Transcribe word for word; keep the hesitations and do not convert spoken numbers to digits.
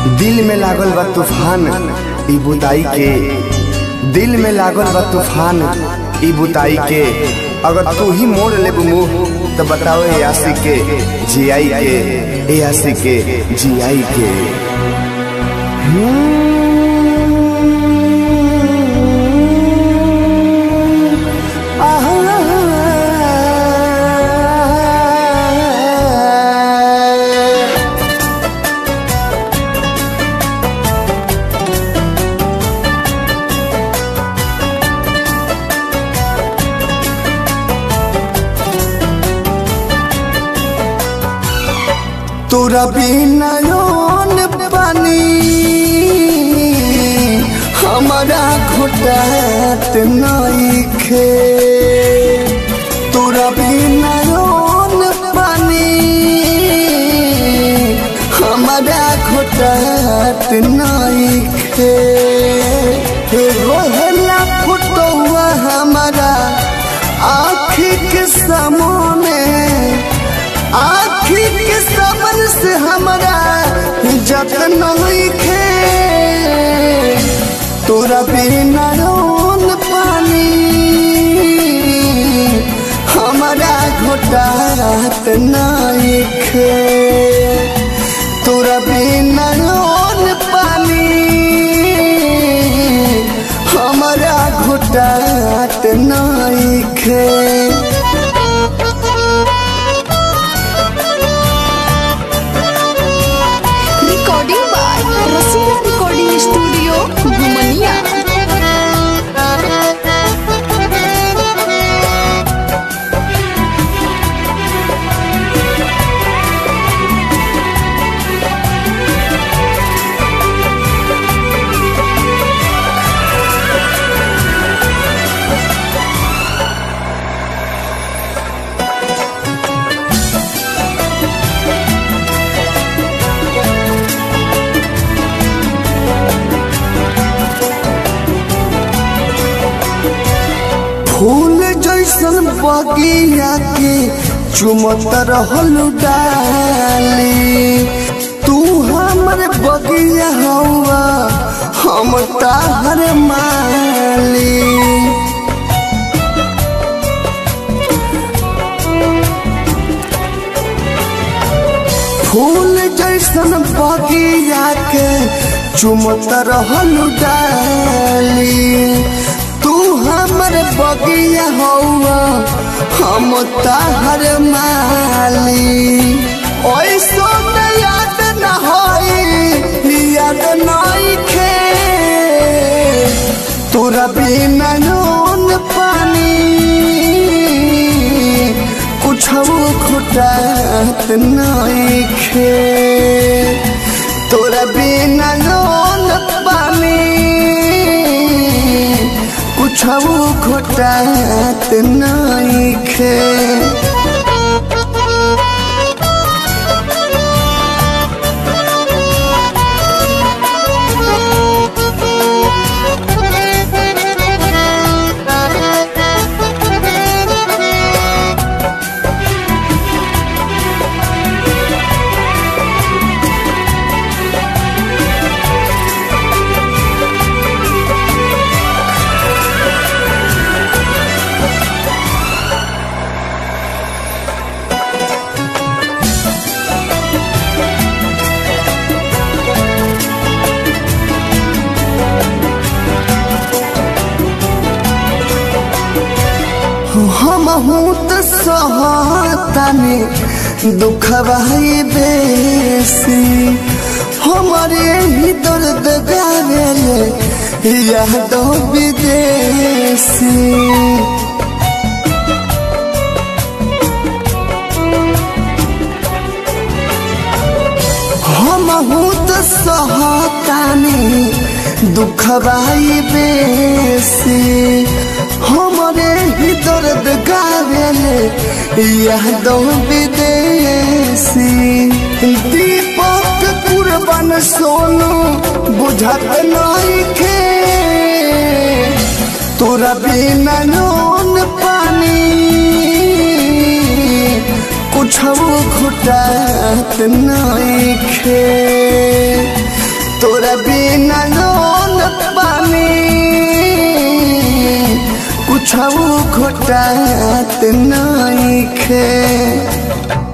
दिल में लागल बा तूफान ई बुताई के, दिल में लागल बा तूफान ई बुताई के। अगर तू ही मोड़ ले मुँह तो बताओ ए आशिक के जियाई के, ए आशिक के जियाई के। तोरा बिना योन पानी हमारा घुटत नइखे, तोरा बिना योन पानी हमारा घुटत नइखे। रोहला फुटौआ हमारा आँखी के सामने, आँखी के सामन से हमारा जतन नइखे। तोरा बिना रोन पानी हमारा घुटत नइखे, तोरा बिना रोन पानी हमारा घुटत नइखे। स्टूडियो घुमनिया। फूल जैसन बगिया के चुमत रहल डाली, तू हमर बगिया हवा हम ताहर माली। फूल जैसन बगिया के चुमत रहल डाली, तू हमर बगिया हवा हम ताहर माली। ऐसो न याद न होई याद नइखे, तोरा बिना नून पानी कुछो घुटत नइखे, तोरा बिना नून पानी कुछो घुटत नइखे। हम हूँ तो सहतानी दुखवा बेसी, हमारे ही दर्द गावेले यादो विदेशी। हम हूँ तो सहतानी दुखवा बेसी, हमारे ही दर्द गावेले यादो विदेशी। दीपक कुर्बान सोनू बुझत नइखे, तोरा बिना नून पानी कुछो घुटत नइखे। कुछ घोटात नइखे।